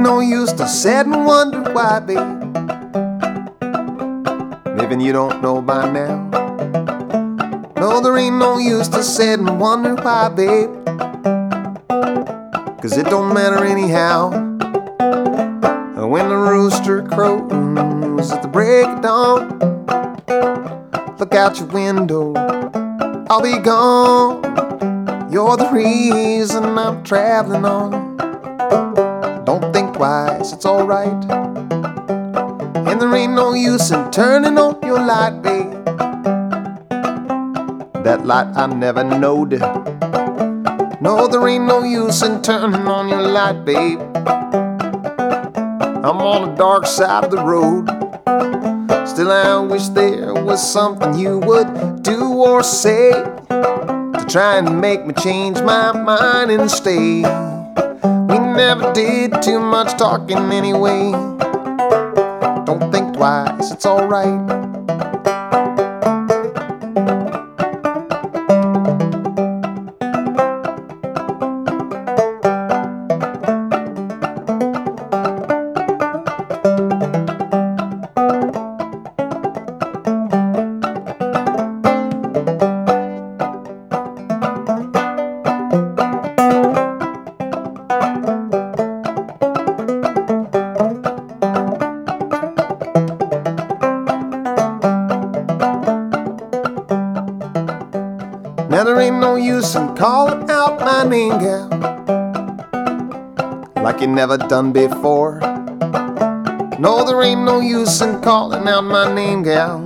no use to sit and wonder why, babe. Maybe you don't know by now. No, there ain't no use to sit and wonder why, babe. 'Cause it don't matter anyhow. When the rooster crows at the break of dawn, look out your window, I'll be gone. You're the reason I'm traveling on. Don't think twice, it's alright. And there ain't no use in turning on your light, babe. That light I never knowed. No, there ain't no use in turning on your light, babe. I'm on the dark side of the road. Still I wish there was something you would do or say to try and make me change my mind and stay. We never did too much talking anyway. Don't think twice, it's alright. Now there ain't no use in calling out my name, gal, like you never done before. No, there ain't no use in calling out my name, gal.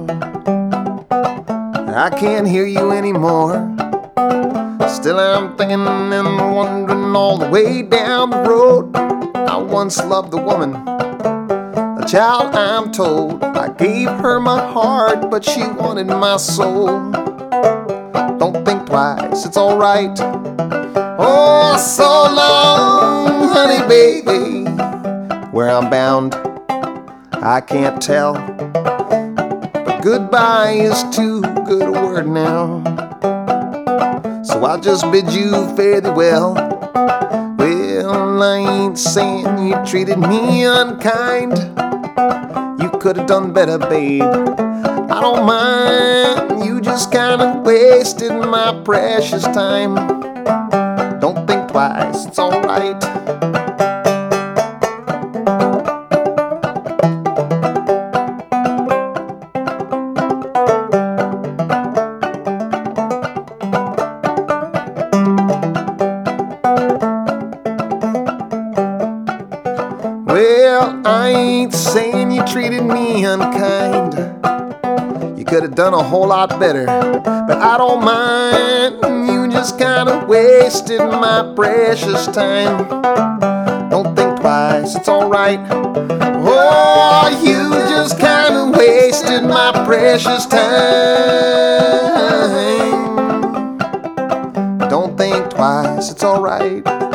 I can't hear you anymore. Still I'm thinking and wondering all the way down the road. I once loved a woman, a child I'm told. I gave her my heart, but she wanted my soul. Don't think twice, it's alright. Oh, so long, honey, baby. Where I'm bound, I can't tell. But goodbye is too good a word now. So I'll just bid you fare thee well. Well, I ain't saying you treated me unkind. You could have done better, babe. I don't mind, you just kinda wasted my precious time. Don't think twice, it's alright. Well, I ain't saying you treated me unkind. You could have done a whole lot better, but I don't mind. You just kinda wasted my precious time. Don't think twice, it's alright. Oh, you just kinda wasted my precious time. Don't think twice, it's alright.